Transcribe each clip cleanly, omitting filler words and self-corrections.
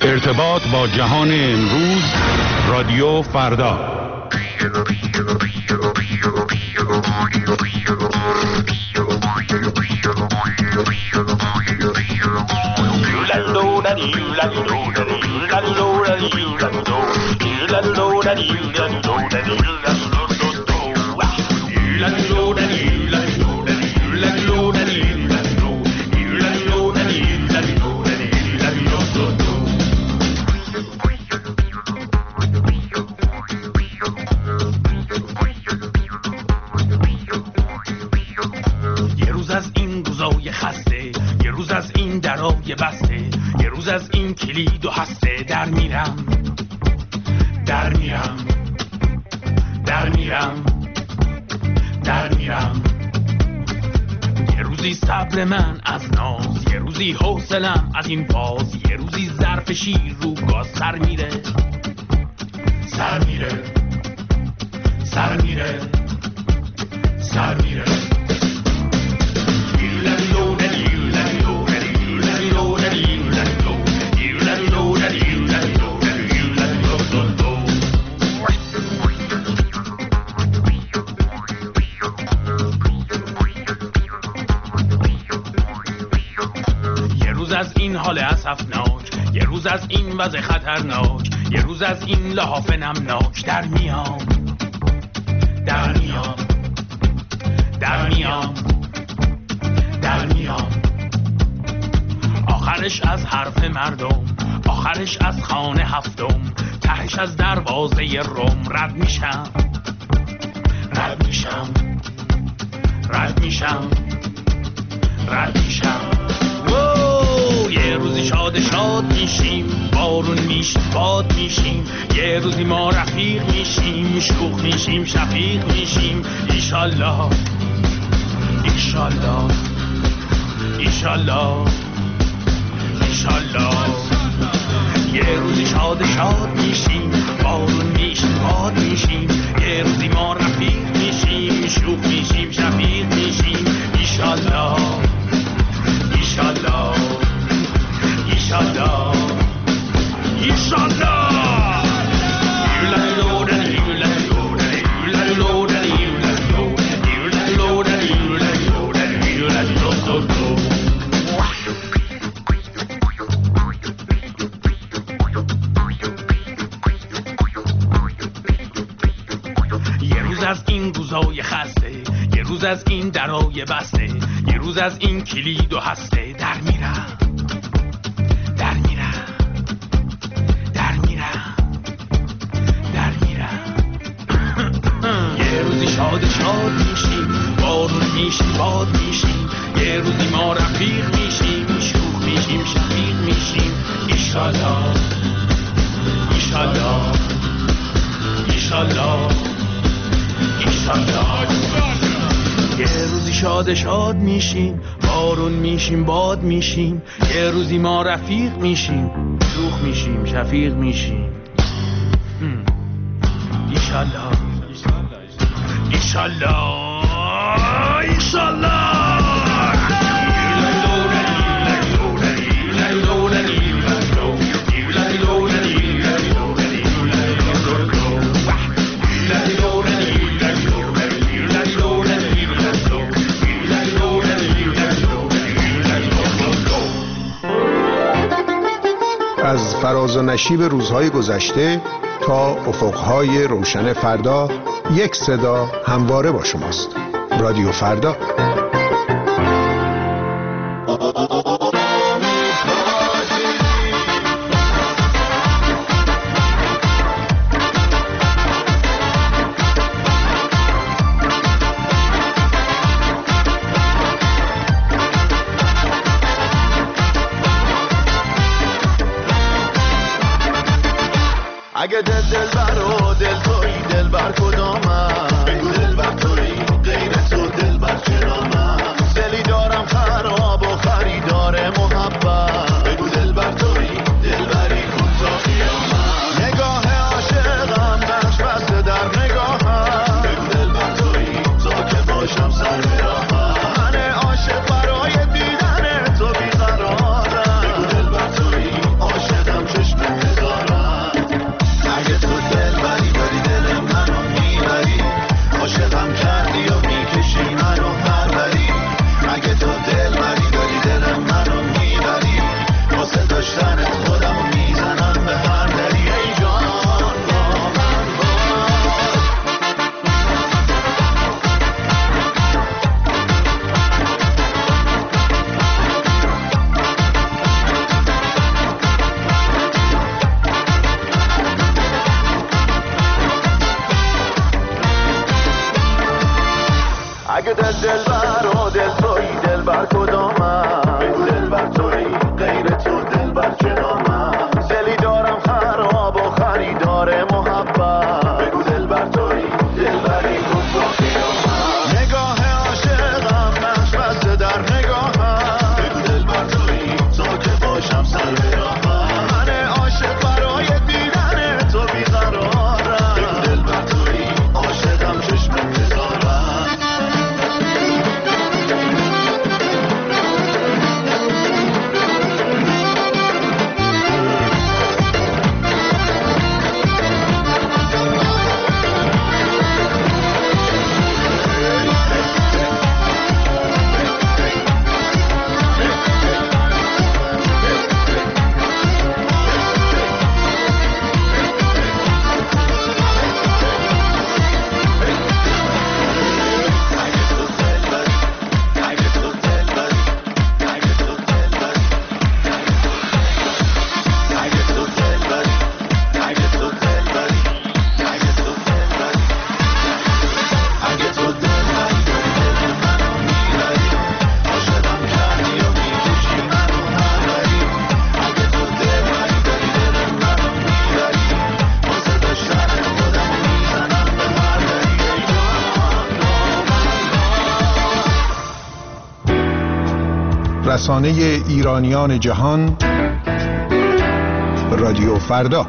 ارتباط با جهان امروز، رادیو فردا. یه روز از این کلید و هسته در میرم یه روزی صبر من از ناز، یه روزی حوصلم از این باز، یه روزی ظرف شیر رو گاز سر میره از این حال اسفناک، یه روز از این وضع خطرناک، یه روز از این لحاف نمناک در میام آخرش از حرف مردم، آخرش از خانه هفتم، تهش از دروازه روم رد میشم یه روزی شاد میشیم، بارون میشیم، باد میشیم، یه روزی ما رفیق میشیم، شوخ میشیم، شفیق میشیم، ایشالله یه روزی شاد میشیم، بارون میشیم، باد میشیم، یه روزی ما رفیق میشیم، شوخ میشیم، شفیق میشیم، ایشالله یه روز از این روزای خسته، یه روز از این درای بسته، یه روز از این کلید و هسته در میرم یه روزی شاد میشیم، بارون میشیم، باد میشیم، یه روزی ما رفیق میشیم، شوخ میشیم، شفیق میشیم، ایشالله یه روزی شاد میشیم، بارون میشیم، باد میشیم، یه روزی ما رفیق میشیم، شوخ میشیم، شفیق میشیم، ایشالله. از فراز و نشیب روزهای گذشته تا افقهای روشن فردا، یک صدا همواره با شماست. رادیو فردا. اگه دلبر و دل تویی، دلبر کدامم؟ بگو دلبر تویی، غیر تو دلبر چرامم؟ دلی دارم خراب و خریدار محبت، بگو دلبر تویی، دلبری کن تا قیامت. نگاه عاشقم نقش بسته در نگاهم، بگو دلبر تویی، تا که باشم سر راهم. من عاشق برای دیدن تو بیقرارم، بگو دلبر تویی، عاشقم چشم رسانه ایرانیان جهان، رادیو فردا.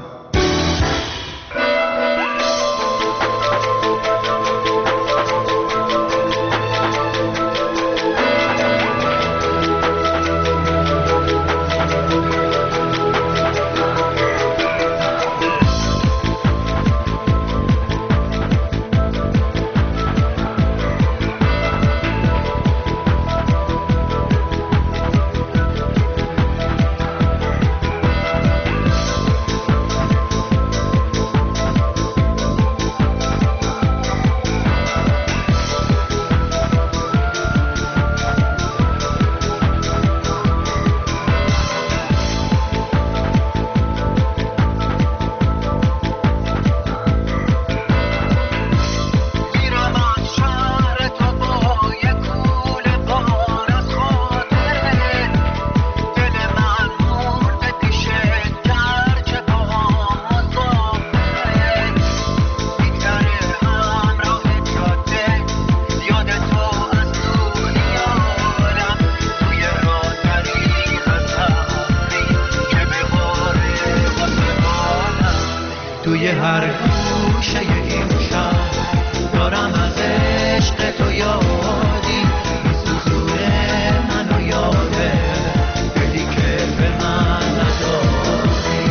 توی هر گوشه این شهر دارم از عشق تو یادی، میسوزونه منو یاده دلی که به من نداری.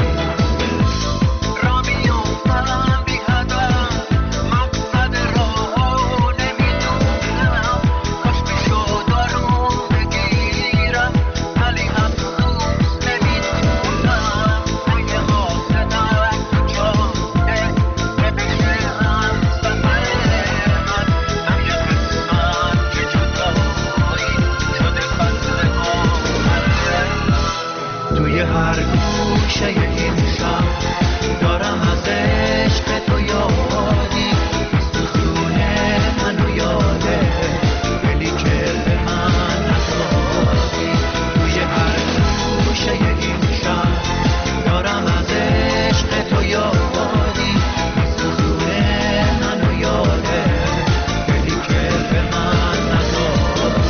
را میافتم بی هدف مقصد راهو نمیدونم، کاش میشد آروم بگیرم ولی افسوس نمیتونم. اگه قاصدم توی هر گوشه این شهر دارم از عشق تو یادی، میسوزونه منو یاده دلی که به من نداری. توی هر گوشه این شهر دارم از عشق تو یادی، میسوزونه منو یاده دلی که به من نداری.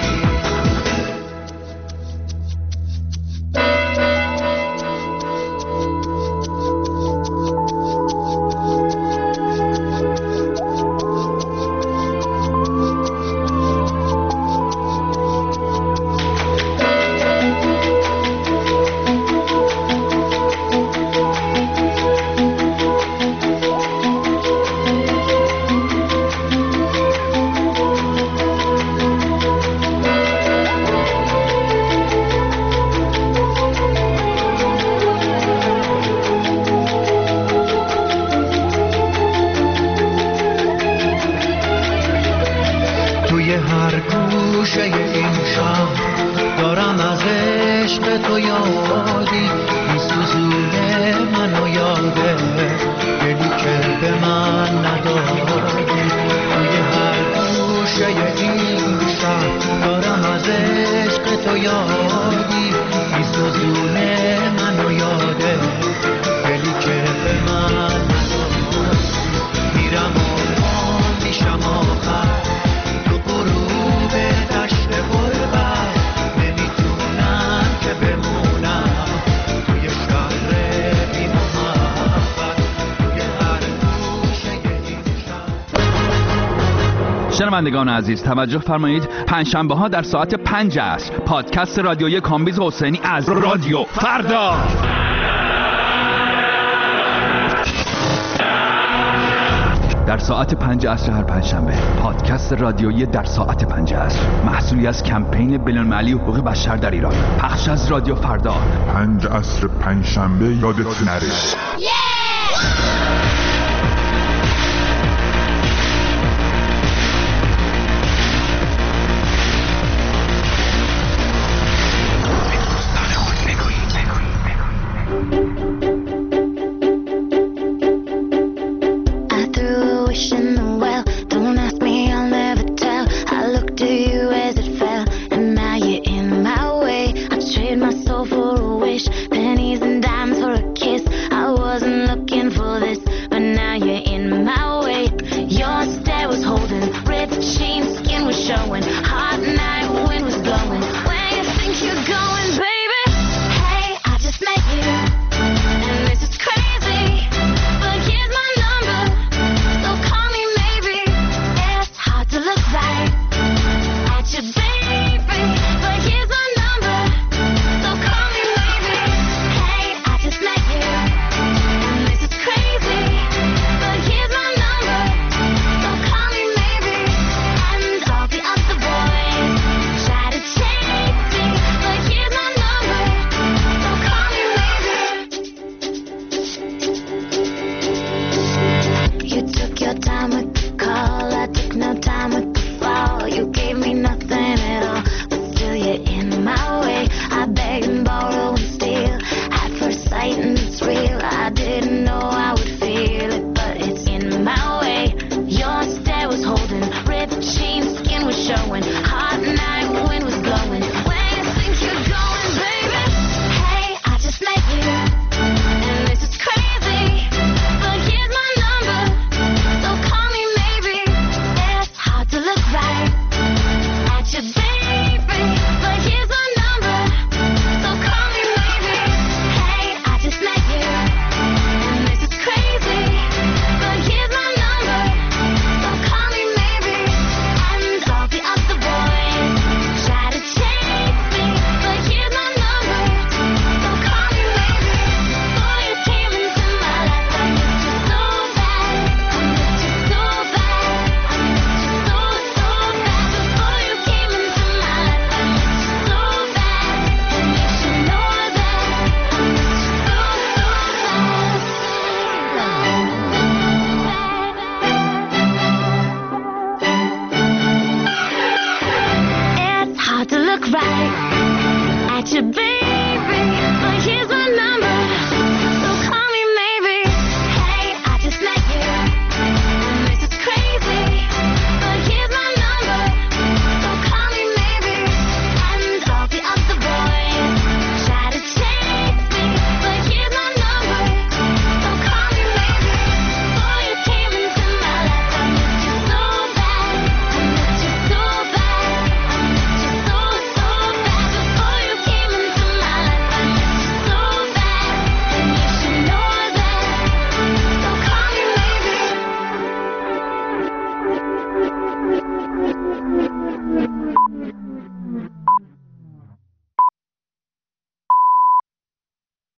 توی هر گوشه این شهر دارم از عشق تو یادی، میسوزونه منو یاده دلی که به من نداری. توی هر گوشه این شهر دارم از عشق تو یادی، میسوزونه منو یاده دلی که به من نداری. میرم و میشم آخر شنوندگان عزیز توجه فرمایید، پنجشنبه ها در ساعت 5 عصر پادکست رادیویی کامبیز حسینی از رادیو فردا. در ساعت 5 عصر هر پنجشنبه پادکست رادیویی در ساعت 5 عصر، محصولی از کمپین بین‌المللی حقوق بشر در ایران، پخش از رادیو فردا. 5 عصر پنجشنبه یادت نره.